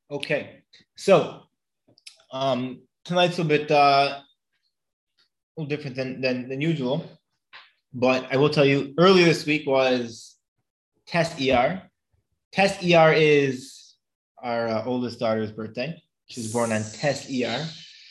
Okay, so tonight's a little different than usual, but I will tell you earlier this week was Test ER. Test ER is our oldest daughter's birthday. She was born on Test ER.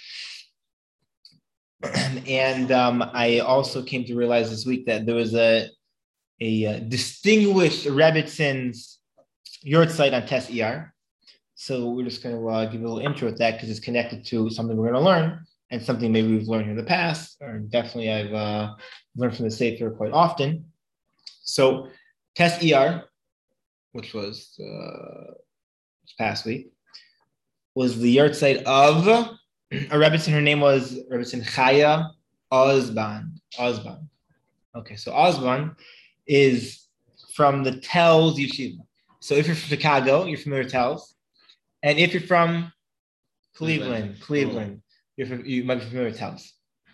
And I also came to realize this week that there was a distinguished Rebbitzins yahrzeit on Test ER. So we're just going to give a little intro with that because it's connected to something we're going to learn and something maybe we've learned in the past, or definitely I've learned from the Sefer quite often. So Test ER, which was this past week, was the yahrzeit of a Rebbitzin. Her name was Rebbitzin Chaya Osban. Okay, so Osban is from the Telz Yeshiva. So if you're from Chicago, you're familiar with Telz. And if you're from Cleveland, you might be familiar with Telz.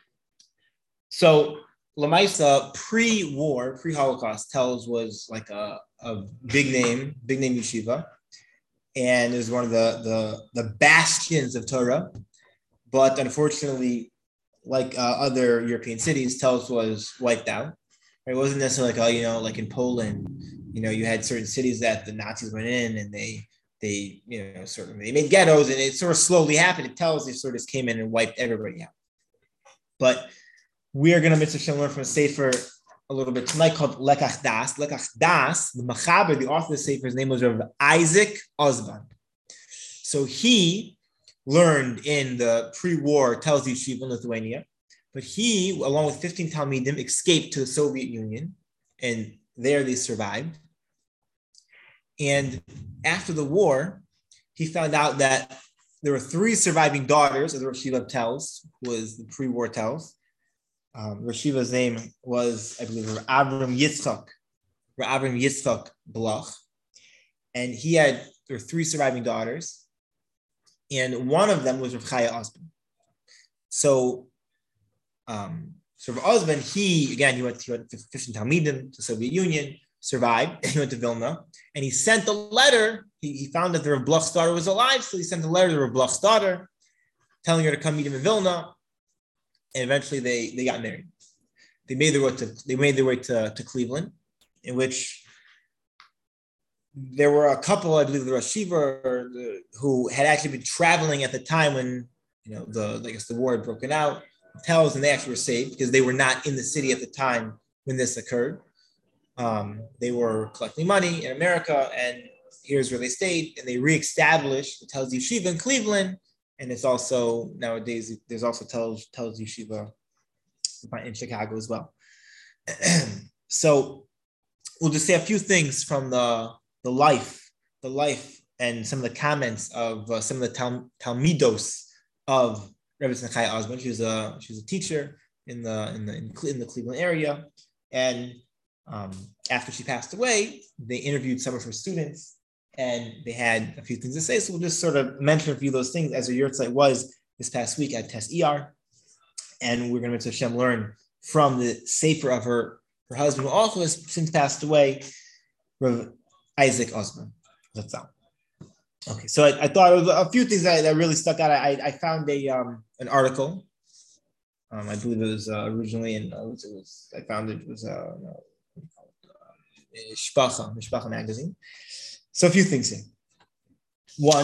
So Lamaisa, pre-war, pre-Holocaust, Telz was like a big name yeshiva. And it was one of the bastions of Torah. But unfortunately, like other European cities, Telz was wiped out. It wasn't necessarily like, like in Poland, you had certain cities that the Nazis went in and they made ghettos, and it sort of slowly happened. It tells they sort of came in and wiped everybody out. But we are going to Mitzvah learn from a Sefer a little bit tonight called Lekach Das. Lekach Das, the Machaber, the author of the Sefer, his name was Rav Isaac Osban. So he learned in the pre-war Telz Yeshiva in Lithuania, but he, along with 15 Talmidim, escaped to the Soviet Union, and there they survived. And after the war, he found out that there were 3 surviving daughters of the Rosh Yeshiva of Telz, who was the pre-war Telz. Rosh Yeshiva's name was, I believe, Avram Yitzchak Bloch. And there were 3 surviving daughters. And one of them was Rav Chaya Osban. So Rav Osban, he went to 15 Talmidim to the Soviet Union, survived, he went to Vilna, and he sent a letter. He found that the Rav Bloch's daughter was alive, so he sent a letter to Rav Bloch's daughter, telling her to come meet him in Vilna, and eventually they got married. They made their way to Cleveland, in which there were a couple, I believe, the Rosh Yeshiva, who had actually been traveling at the time when the war had broken out, Telz, and they actually were saved because they were not in the city at the time when this occurred. They were collecting money in America, and here's where they stayed, and they reestablished the Telz Yeshiva in Cleveland, and it's also nowadays there's also Telz Yeshiva in Chicago as well. So we'll just say a few things from the life, and some of the comments of some of the Talmidos of Rebbitzin Chaya Osban. She was a teacher in the Cleveland area, and after she passed away, they interviewed some of her students, and they had a few things to say. So we'll just sort of mention a few of those things as her yahrzeit was this past week at Test ER, and we're going to Hashem learn from the Sefer of her husband, who also has since passed away, Rav Isaac Osban. That's all. Okay, so I thought of a few things that really stuck out. I found an article. I believe it was originally in. I found it was Mishpacha magazine. So a few things here. One,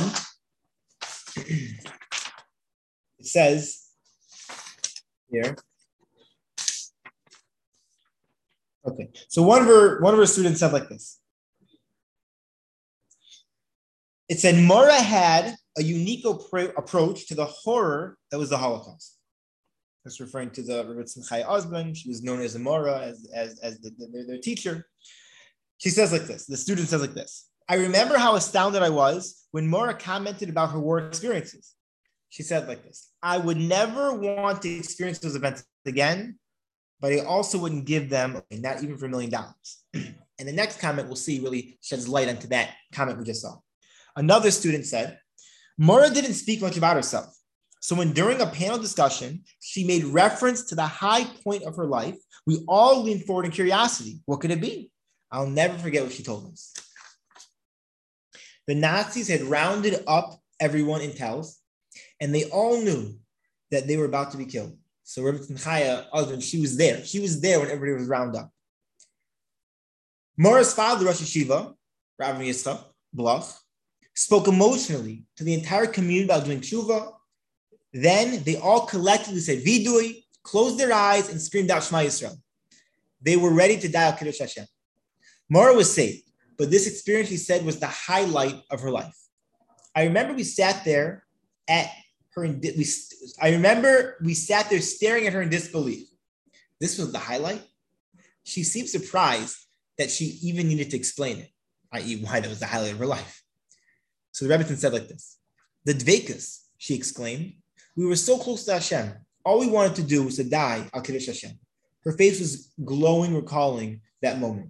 it says here. Okay, so one of her students said like this. It said Mora had a unique approach to the horror that was the Holocaust. That's referring to the Rebbitzin Chaya Osban. She was known as a Mora, as their teacher. She says like this. The student says like this. I remember how astounded I was when Mora commented about her war experiences. She said like this. I would never want to experience those events again, but I also wouldn't give them, not even for $1 million. And the next comment we'll see really sheds light onto that comment we just saw. Another student said, Mora didn't speak much about herself. So when during a panel discussion, she made reference to the high point of her life, we all leaned forward in curiosity. What could it be? I'll never forget what she told us. The Nazis had rounded up everyone in Telz, and they all knew that they were about to be killed. So Rebbetzin Chaya, husband, she was there. She was there when everybody was rounded up. Mora's father, Rosh Yeshiva, Rav Yitzchak Bloch, spoke emotionally to the entire community about doing tshuva. Then they all collectively said vidui, closed their eyes, and screamed out Shema Yisrael. They were ready to die al Kiddush Hashem. Mora was saved, but this experience, he said, was the highlight of her life. I remember we sat there at her. I remember we sat there staring at her in disbelief. This was the highlight. She seemed surprised that she even needed to explain it, i.e., why that was the highlight of her life. So the Rebbetzin said like this: "The dvekas," she exclaimed, "we were so close to Hashem. All we wanted to do was to die al Kiddush Hashem." Her face was glowing, recalling that moment.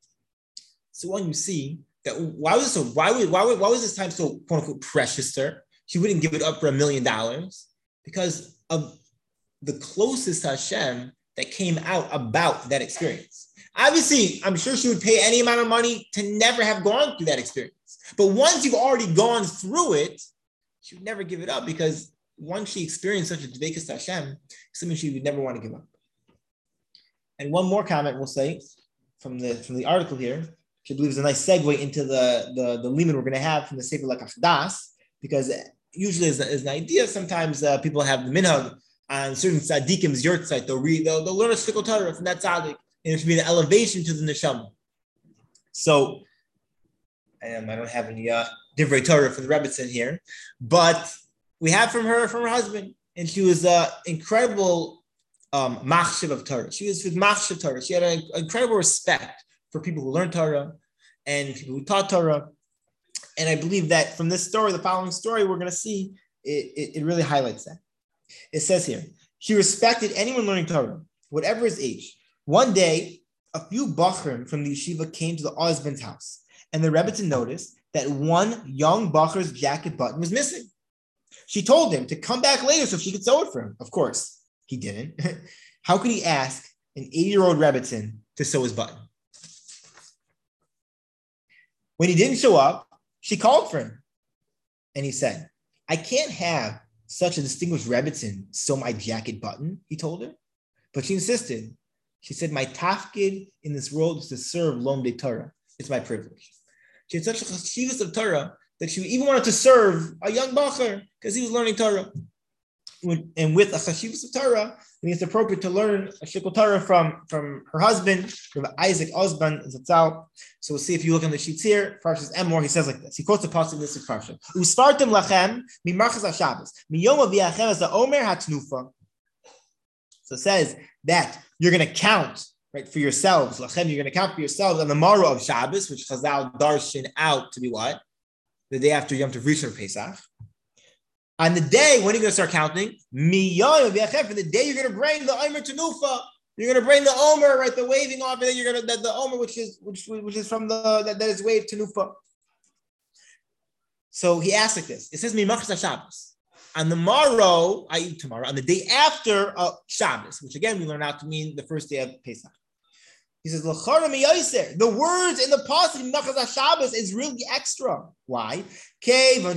So when you see that, why was this time so quote unquote precious to her? She wouldn't give it up for $1 million because of the closest to Hashem that came out about that experience. Obviously, I'm sure she would pay any amount of money to never have gone through that experience. But once you've already gone through it, she would never give it up because once she experienced such a dveikus to Hashem, something she would never want to give up. And one more comment we'll say from the article here, which I believe is a nice segue into the limud we're going to have from the Sefer Lakach Das, because usually as an idea, sometimes people have the minhag on certain tzaddikim's yurtzeit. They'll learn a shtickle Torah from that tzaddik, and it should be the elevation to the neshama. So, and I don't have any divrei Torah for the Rebbetzin here, but we have from her husband, and she was incredible machshav of Torah. She was with machshav Torah. She had an incredible respect for people who learn Torah and people who taught Torah. And I believe that from this story, the following story, we're going to see, it really highlights that. It says here, she respected anyone learning Torah, whatever his age. One day, a few bachrim from the yeshiva came to the husband's house, and the Rebbetzin noticed that one young bacher's jacket button was missing. She told him to come back later so she could sew it for him. Of course, he didn't. How could he ask an 80-year-old Rebbetzin to sew his button? When he didn't show up, she called for him, and he said, "I can't have such a distinguished Rebbetzin sew my jacket button," he told her. But she insisted. She said, "My tafkid in this world is to serve Lomdei Torah. It's my privilege." She had such a chashivas of Torah that she even wanted to serve a young bacher because he was learning Torah. And with a chashivas of Torah, I think it's appropriate to learn a shikol Torah from her husband, from Isaac Osban Zatzal. So we'll see if you look on the sheets here. Parshas Emor, he says like this. He quotes the pasuk in this parsha. Usfartem lachem mimarchas haShabbos miyom aviachem as omer hatnufa. So it says that you're going to count, right, for yourselves. Lachem, you're going to count for yourselves on the morrow of Shabbos, which Chazal darshan out to be what? The day after Yom Tov Rishon or Pesach. On the day, when are you going to start counting? For the day you're going to bring the Omer to Nufa. You're going to bring the Omer, right? The waving off, and then you're going to the Omer, which is from that is waved to Nufa. So he asks like this. It says Mimachas Shabbos. On the morrow, i.e. tomorrow, on the day after Shabbos, which again we learn out to mean the first day of Pesach. He says, L'chara miyaser. The words in the pasuk Mimachas Shabbos is really extra. Why? Since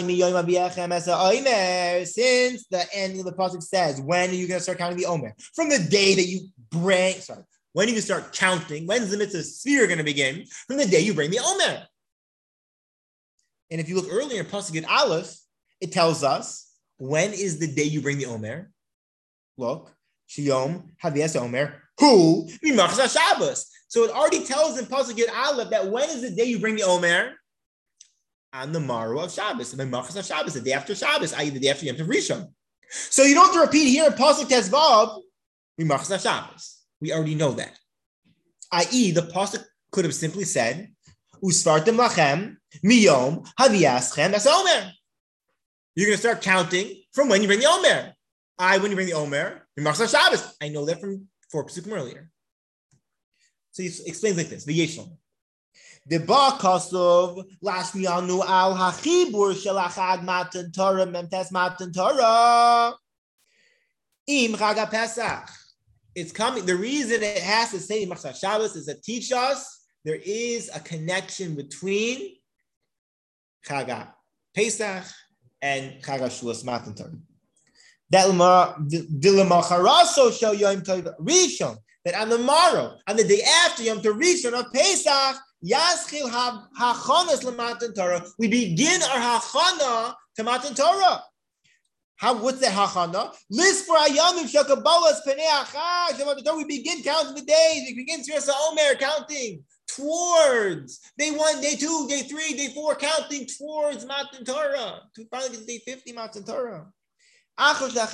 the end of the pasuk says, when are you going to start counting the Omer? From the day that you bring, when are you going to start counting? When's the mitzvah sphere going to begin? From the day you bring the Omer. And if you look earlier in pasuk Yud Aleph, it tells us, when is the day you bring the Omer? Look, Shiyom Havias Omer. Who? Mimachas Shabbos. So it already tells in pasuk Yud Aleph that when is the day you bring the Omer? On the morrow of Shabbos. Mimachas Shabbos, the day after Shabbos, i.e. the day after Yom Tov Rishon. So you don't have to repeat here in pasuk Tezvav, Mimachas Shabbos. We already know that. I.e. the pasuk could have simply said, Usfartem lachem miyom haviaschem as Omer. You're going to start counting from when you bring the Omer. When you bring the Omer, Mimachas Shabbos. I know that from 4 psukim earlier. So he explains like this: V'yeshon. The ba kasov lashmianu al hachibur shelachag matan Torah memtes matan Torah im Chag Pesach. It's coming. The reason it has to say Machzah Shabbos is to teach us there is a connection between Chag Pesach and Chag HaShavuos Matan Torah. That Dilamacharaso shall Yom Tov Rishon, that on the morrow, on the day after Yom Tov Rishon of Pesach, Yaschil Hachanas LeMatan Torah, we begin our Hachana to Matan Torah. What's that Hachana? List for Ayamim Shakabalas Penei Achag. We begin counting the days. We begin Tzviras Omer counting towards day 1, day 2, day 3, day 4, counting towards Matan Torah. To finally get day 50 Matan Torah. After the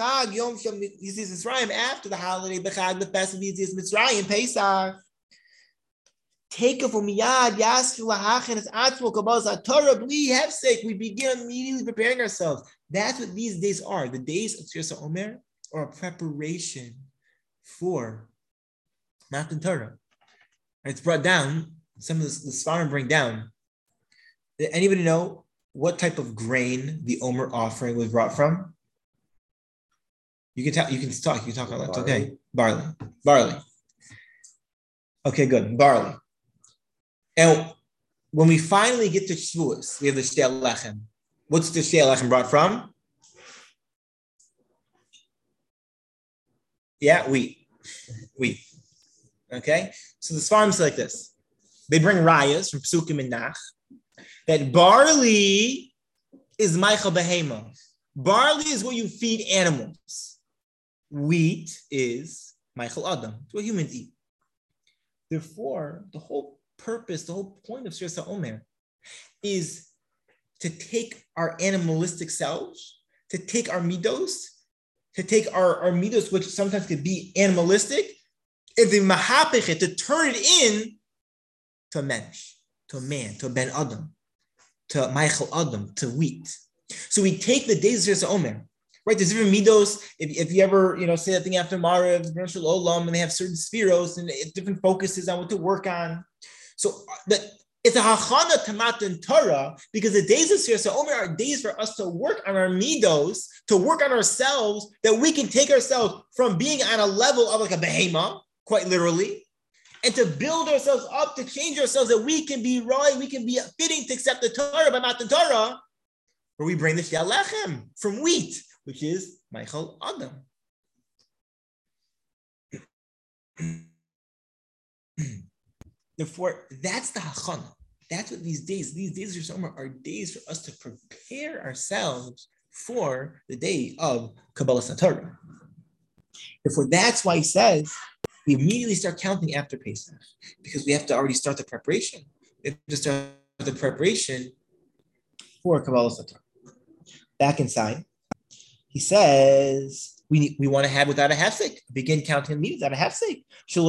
holiday, the Chag, the festival, Yitzias Mitzrayim, Pesach. Take it from Miyad, Yaschil Lahachen, as Atzmo, Kabbalah, Torah, we have sake. We begin immediately preparing ourselves. That's what these days are. The days of Tzviras Omer are a preparation for Matan Torah. And it's brought down, some of the Sfarim bring down. Did anybody know what type of grain the Omer offering was brought from? You can talk about that. Okay. Barley. Okay, good. Barley. And when we finally get to Shavuos, we have the Shtei Lechem. What's the Shtei Lechem brought from? Yeah, wheat. Okay? So the Sfarim say like this. They bring rayas from Psukim and Nach that barley is Meichel Behema. Barley is what you feed animals. Wheat is Meichel Adam. It's what humans eat. Therefore, the whole purpose, the whole point of Tzviras Omer is to take our animalistic selves, to take our midos, which sometimes could be animalistic, and the mahapechet, to turn it in to mensch, to man, to ben Adam, to Meichel Adam, to wheat. So we take the days of Tzviras Omer, right? There's different midos. If you ever, say that thing after Marav, Olam, and they have certain spheros and different focuses on what to work on. So it's a hachana to Matan Torah because the days of Tzviras Omer are days for us to work on our midos, to work on ourselves, that we can take ourselves from being on a level of like a behema, quite literally, and to build ourselves up, to change ourselves, that we can be right, we can be fitting to accept the Torah by Matan Torah, where we bring the Shtei Lechem from wheat, which is Meichel Adam. Therefore, that's the hachana. That's what these days of summer are days for us to prepare ourselves for the day of Kabbalas Torah. Therefore, that's why he says we immediately start counting after Pesach, because we have to already start the preparation. We have to start the preparation for Kabbalas Torah. Back inside, he says we want to have without a hefsek. Begin counting the without a hefsek.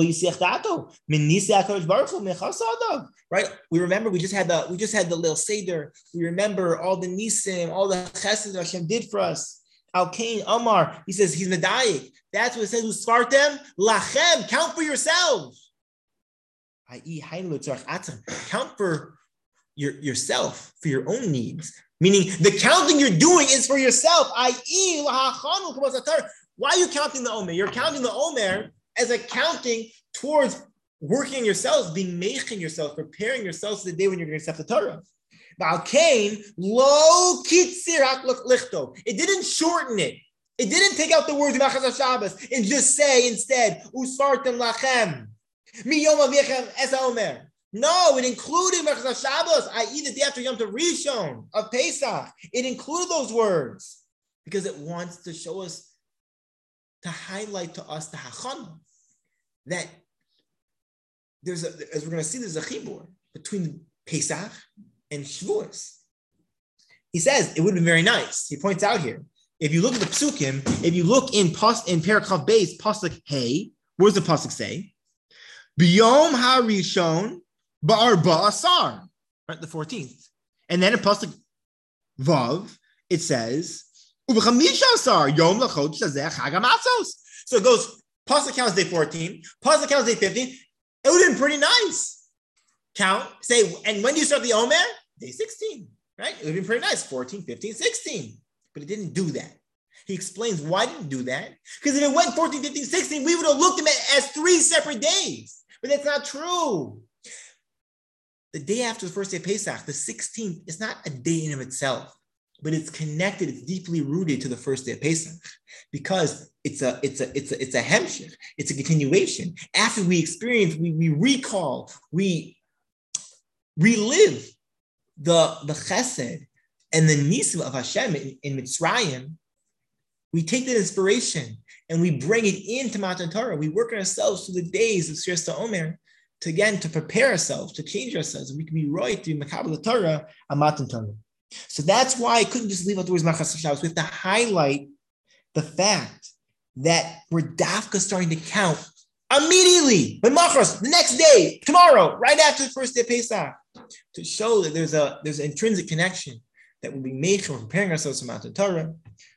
Right? We remember we just had the little seder. We remember all the nisim, all the chesed that Hashem did for us. Al Kain Amar, he says he's medayik. That's what it says. Usfartem lachem. Count for yourselves. Count for yourself, for your own needs. Meaning the counting you're doing is for yourself. Why are you counting the Omer? You're counting the Omer as a counting towards working on yourselves, being making yourself, preparing yourselves for the day when you're going to accept the Torah. It didn't shorten it. It didn't take out the words of Shabbos and just say instead, Usfartem lachem, miyom avichem es Omer. No, it included Mechaz Shabbos, i.e. the day after Yom Tov Rishon of Pesach. It included those words because it wants to show us, to highlight to us the hachana, that as we're going to see, there's a chibur between Pesach and Shavuos. He says it would have been very nice. He points out here, if you look at the psukim, if you look in Perek Chav Beis, pasuk Hey, what does the pasuk say? B'yom HaRishon Ba'arba Asar, right, the 14th. And then in pasuk Vav, it says, U'b'chamisha Asar, Yom Lachot Shazeh Chag HaMatzos. So it goes, pasuk counts day 14, pasuk counts day 15. It would have been pretty nice. Count, say, and when do you start the Omer? Day 16, right? It would have been pretty nice, 14, 15, 16. But it didn't do that. He explains why it didn't do that. Because if it went 14, 15, 16, we would have looked at it as 3 separate days. But that's not true. The day after the first day of Pesach, the 16th, is not a day in of itself. but it's connected, it's deeply rooted to the first day of Pesach because it's a hemshich, it's a continuation. After we experience, we recall, we relive the chesed and the nisim of Hashem in Mitzrayim. We take that inspiration and we bring it into Matan Torah. We work on ourselves through the days of Sfiras HaOmer to prepare ourselves, to change ourselves. We can be right through Makabel Torah and Matan Torah. So that's why I couldn't just leave out the words Machas Shabbos. We have to highlight the fact that we're dafka starting to count immediately, but Machas, the next day, tomorrow, right after the first day of Pesach, to show that there's an intrinsic connection that we'll be making, we're preparing ourselves for Matan Torah.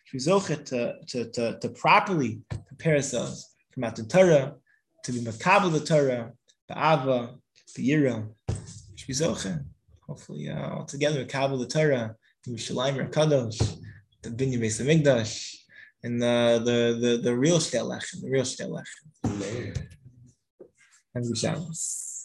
To properly prepare ourselves for Matan Torah, to be Makabel the Torah, Ba'ava, B'yira, hopefully all together, Makabel the Torah, the Yerushalayim HaKadosh, the Binyan Beis HaMikdash, and the real Shtei Lechem, the real Shtei Lechem. And Shabbos.